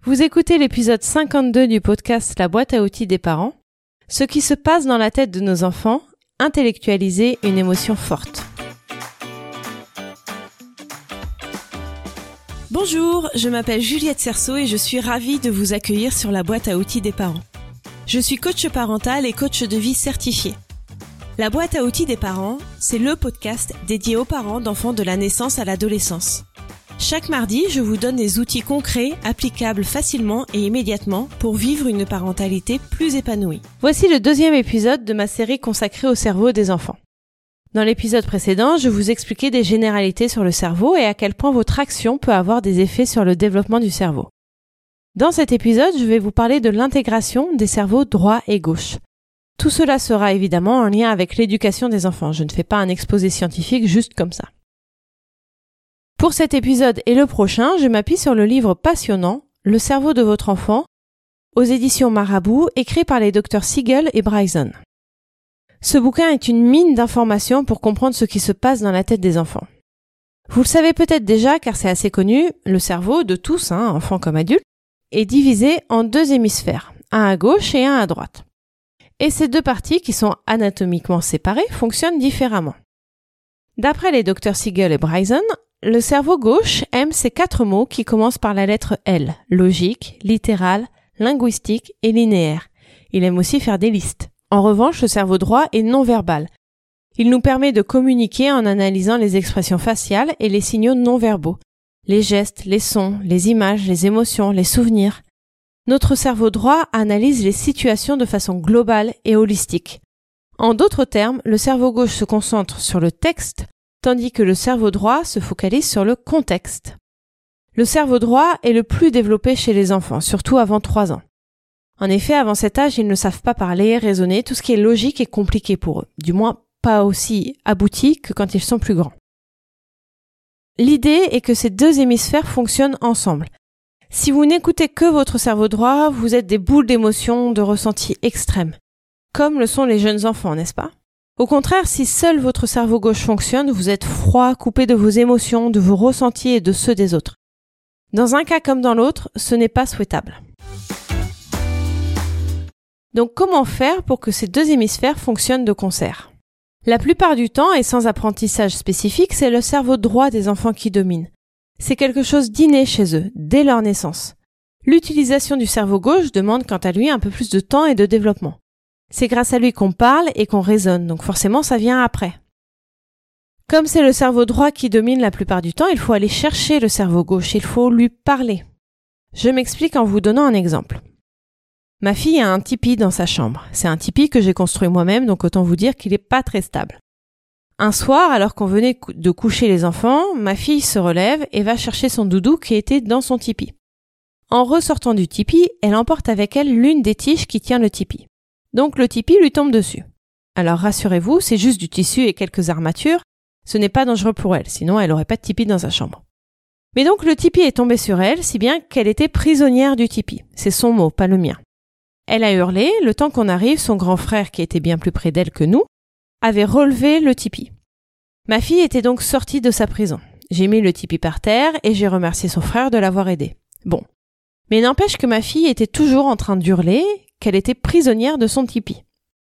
Vous écoutez l'épisode 52 du podcast La boîte à outils des parents. Ce qui se passe dans la tête de nos enfants, intellectualiser une émotion forte. Bonjour, je m'appelle Juliette Cerceau et je suis ravie de vous accueillir sur la boîte à outils des parents. Je suis coach parental et coach de vie certifié. La boîte à outils des parents, c'est le podcast dédié aux parents d'enfants de la naissance à l'adolescence. Chaque mardi, je vous donne des outils concrets, applicables facilement et immédiatement pour vivre une parentalité plus épanouie. Voici le deuxième épisode de ma série consacrée au cerveau des enfants. Dans l'épisode précédent, je vous expliquais des généralités sur le cerveau et à quel point votre action peut avoir des effets sur le développement du cerveau. Dans cet épisode, je vais vous parler de l'intégration des cerveaux droit et gauche. Tout cela sera évidemment en lien avec l'éducation des enfants. Je ne fais pas un exposé scientifique juste comme ça. Pour cet épisode et le prochain, je m'appuie sur le livre passionnant « Le cerveau de votre enfant » aux éditions Marabout, écrit par les docteurs Siegel et Bryson. Ce bouquin est une mine d'informations pour comprendre ce qui se passe dans la tête des enfants. Vous le savez peut-être déjà car c'est assez connu, le cerveau de tous, enfants comme adultes, est divisé en deux hémisphères, un à gauche et un à droite. Et ces deux parties qui sont anatomiquement séparées fonctionnent différemment. D'après les docteurs Siegel et Bryson, le cerveau gauche aime ces 4 mots qui commencent par la lettre L, logique, littéral, linguistique et linéaire. Il aime aussi faire des listes. En revanche, le cerveau droit est non-verbal. Il nous permet de communiquer en analysant les expressions faciales et les signaux non-verbaux, les gestes, les sons, les images, les émotions, les souvenirs. Notre cerveau droit analyse les situations de façon globale et holistique. En d'autres termes, le cerveau gauche se concentre sur le texte, tandis que le cerveau droit se focalise sur le contexte. Le cerveau droit est le plus développé chez les enfants, surtout avant 3 ans. En effet, avant cet âge, ils ne savent pas parler, raisonner, tout ce qui est logique est compliqué pour eux, du moins pas aussi abouti que quand ils sont plus grands. L'idée est que ces deux hémisphères fonctionnent ensemble. Si vous n'écoutez que votre cerveau droit, vous êtes des boules d'émotions, de ressentis extrêmes, comme le sont les jeunes enfants, n'est-ce pas ? Au contraire, si seul votre cerveau gauche fonctionne, vous êtes froid, coupé de vos émotions, de vos ressentis et de ceux des autres. Dans un cas comme dans l'autre, ce n'est pas souhaitable. Donc comment faire pour que ces deux hémisphères fonctionnent de concert ? La plupart du temps, et sans apprentissage spécifique, c'est le cerveau droit des enfants qui domine. C'est quelque chose d'inné chez eux, dès leur naissance. L'utilisation du cerveau gauche demande quant à lui un peu plus de temps et de développement. C'est grâce à lui qu'on parle et qu'on raisonne, donc forcément ça vient après. Comme c'est le cerveau droit qui domine la plupart du temps, il faut aller chercher le cerveau gauche, il faut lui parler. Je m'explique en vous donnant un exemple. Ma fille a un tipi dans sa chambre. C'est un tipi que j'ai construit moi-même, donc autant vous dire qu'il n'est pas très stable. Un soir, alors qu'on venait de coucher les enfants, ma fille se relève et va chercher son doudou qui était dans son tipi. En ressortant du tipi, elle emporte avec elle l'une des tiges qui tient le tipi. Donc le tipi lui tombe dessus. Alors rassurez-vous, c'est juste du tissu et quelques armatures, ce n'est pas dangereux pour elle, sinon elle n'aurait pas de tipi dans sa chambre. Mais donc le tipi est tombé sur elle, si bien qu'elle était prisonnière du tipi. C'est son mot, pas le mien. Elle a hurlé, le temps qu'on arrive, son grand frère, qui était bien plus près d'elle que nous, avait relevé le tipi. Ma fille était donc sortie de sa prison. J'ai mis le tipi par terre et j'ai remercié son frère de l'avoir aidé. Bon. Mais n'empêche que ma fille était toujours en train d'hurler, qu'elle était prisonnière de son tipi.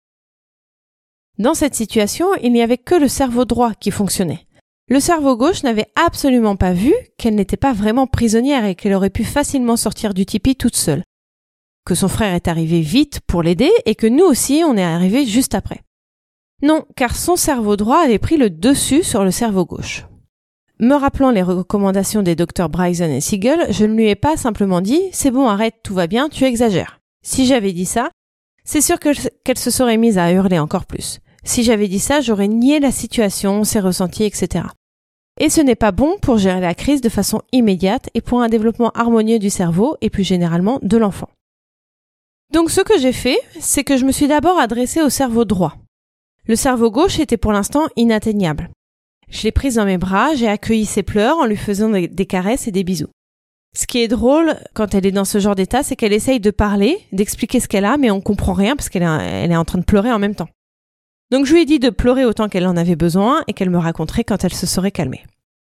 Dans cette situation, il n'y avait que le cerveau droit qui fonctionnait. Le cerveau gauche n'avait absolument pas vu qu'elle n'était pas vraiment prisonnière et qu'elle aurait pu facilement sortir du tipi toute seule. Que son frère est arrivé vite pour l'aider et que nous aussi on est arrivé juste après. Non, car son cerveau droit avait pris le dessus sur le cerveau gauche. Me rappelant les recommandations des docteurs Bryson et Siegel, je ne lui ai pas simplement dit « c'est bon, arrête, tout va bien, tu exagères ». Si j'avais dit ça, c'est sûr qu'elle se serait mise à hurler encore plus. Si j'avais dit ça, j'aurais nié la situation, ses ressentis, etc. Et ce n'est pas bon pour gérer la crise de façon immédiate et pour un développement harmonieux du cerveau et plus généralement de l'enfant. Donc ce que j'ai fait, c'est que je me suis d'abord adressée au cerveau droit. Le cerveau gauche était pour l'instant inatteignable. Je l'ai prise dans mes bras, j'ai accueilli ses pleurs en lui faisant des caresses et des bisous. Ce qui est drôle quand elle est dans ce genre d'état, c'est qu'elle essaye de parler, d'expliquer ce qu'elle a, mais on comprend rien parce qu'elle est en train de pleurer en même temps. Donc je lui ai dit de pleurer autant qu'elle en avait besoin et qu'elle me raconterait quand elle se serait calmée.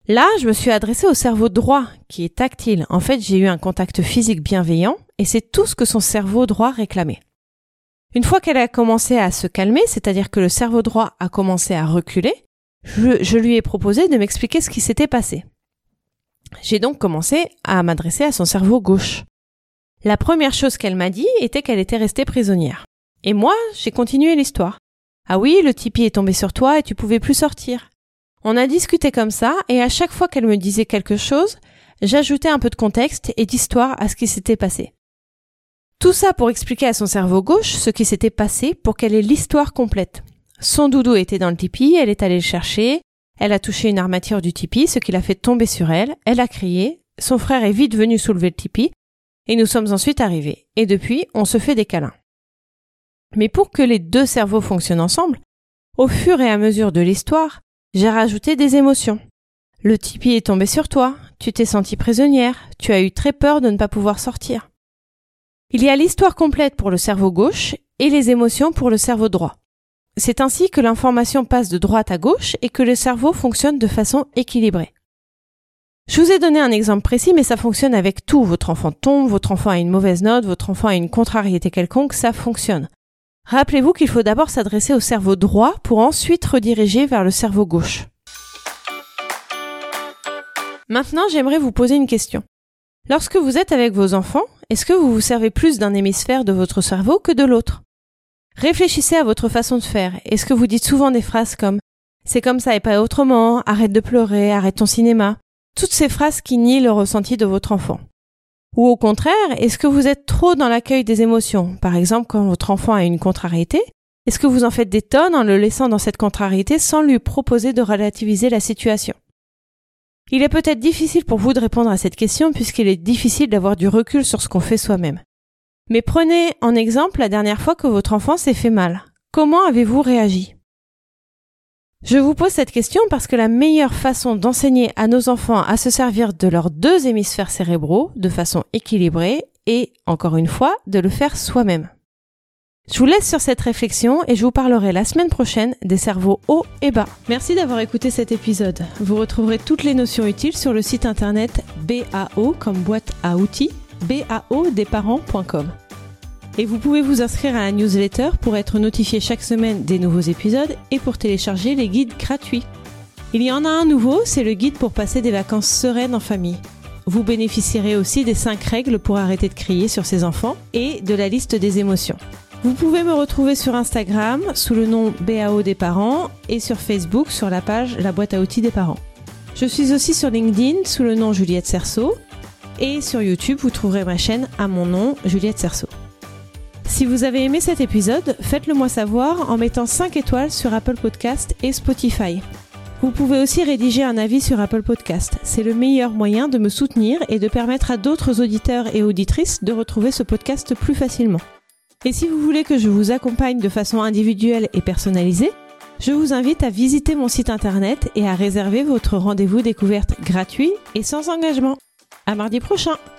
Là, je me suis adressée au cerveau droit, qui est tactile. En fait, j'ai eu un contact physique bienveillant et c'est tout ce que son cerveau droit réclamait. Une fois qu'elle a commencé à se calmer, c'est-à-dire que le cerveau droit a commencé à reculer, je lui ai proposé de m'expliquer ce qui s'était passé. J'ai donc commencé à m'adresser à son cerveau gauche. La première chose qu'elle m'a dit était qu'elle était restée prisonnière. Et moi, j'ai continué l'histoire. Ah oui, le tipi est tombé sur toi et tu pouvais plus sortir. On a discuté comme ça et à chaque fois qu'elle me disait quelque chose, j'ajoutais un peu de contexte et d'histoire à ce qui s'était passé. Tout ça pour expliquer à son cerveau gauche ce qui s'était passé pour qu'elle ait l'histoire complète. Son doudou était dans le tipi, elle est allée le chercher, elle a touché une armature du tipi, ce qui l'a fait tomber sur elle, elle a crié, son frère est vite venu soulever le tipi et nous sommes ensuite arrivés. Et depuis, on se fait des câlins. Mais pour que les deux cerveaux fonctionnent ensemble, au fur et à mesure de l'histoire, j'ai rajouté des émotions. Le tipi est tombé sur toi, tu t'es sentie prisonnière, tu as eu très peur de ne pas pouvoir sortir. Il y a l'histoire complète pour le cerveau gauche et les émotions pour le cerveau droit. C'est ainsi que l'information passe de droite à gauche et que le cerveau fonctionne de façon équilibrée. Je vous ai donné un exemple précis, mais ça fonctionne avec tout. Votre enfant tombe, votre enfant a une mauvaise note, votre enfant a une contrariété quelconque, ça fonctionne. Rappelez-vous qu'il faut d'abord s'adresser au cerveau droit pour ensuite rediriger vers le cerveau gauche. Maintenant, j'aimerais vous poser une question. Lorsque vous êtes avec vos enfants, est-ce que vous vous servez plus d'un hémisphère de votre cerveau que de l'autre ? Réfléchissez à votre façon de faire. Est-ce que vous dites souvent des phrases comme « c'est comme ça et pas autrement »,« arrête de pleurer »,« arrête ton cinéma », toutes ces phrases qui nient le ressenti de votre enfant. Ou au contraire, est-ce que vous êtes trop dans l'accueil des émotions ? Par exemple, quand votre enfant a une contrariété, est-ce que vous en faites des tonnes en le laissant dans cette contrariété sans lui proposer de relativiser la situation ? Il est peut-être difficile pour vous de répondre à cette question puisqu'il est difficile d'avoir du recul sur ce qu'on fait soi-même. Mais prenez en exemple la dernière fois que votre enfant s'est fait mal. Comment avez-vous réagi ? Je vous pose cette question parce que la meilleure façon d'enseigner à nos enfants à se servir de leurs deux hémisphères cérébraux de façon équilibrée est, encore une fois, de le faire soi-même. Je vous laisse sur cette réflexion et je vous parlerai la semaine prochaine des cerveaux haut et bas. Merci d'avoir écouté cet épisode. Vous retrouverez toutes les notions utiles sur le site internet BAO comme boîte à outils, baodesparents.com. Et vous pouvez vous inscrire à la newsletter pour être notifié chaque semaine des nouveaux épisodes et pour télécharger les guides gratuits. Il y en a un nouveau, c'est le guide pour passer des vacances sereines en famille. Vous bénéficierez aussi des 5 règles pour arrêter de crier sur ses enfants et de la liste des émotions. Vous pouvez me retrouver sur Instagram sous le nom BAO des parents et sur Facebook sur la page La boîte à outils des parents. Je suis aussi sur LinkedIn sous le nom Juliette Cerceau et sur YouTube vous trouverez ma chaîne à mon nom Juliette Cerceau. Si vous avez aimé cet épisode, faites-le moi savoir en mettant 5 étoiles sur Apple Podcast et Spotify. Vous pouvez aussi rédiger un avis sur Apple Podcast. C'est le meilleur moyen de me soutenir et de permettre à d'autres auditeurs et auditrices de retrouver ce podcast plus facilement. Et si vous voulez que je vous accompagne de façon individuelle et personnalisée, je vous invite à visiter mon site internet et à réserver votre rendez-vous découverte gratuit et sans engagement. À mardi prochain!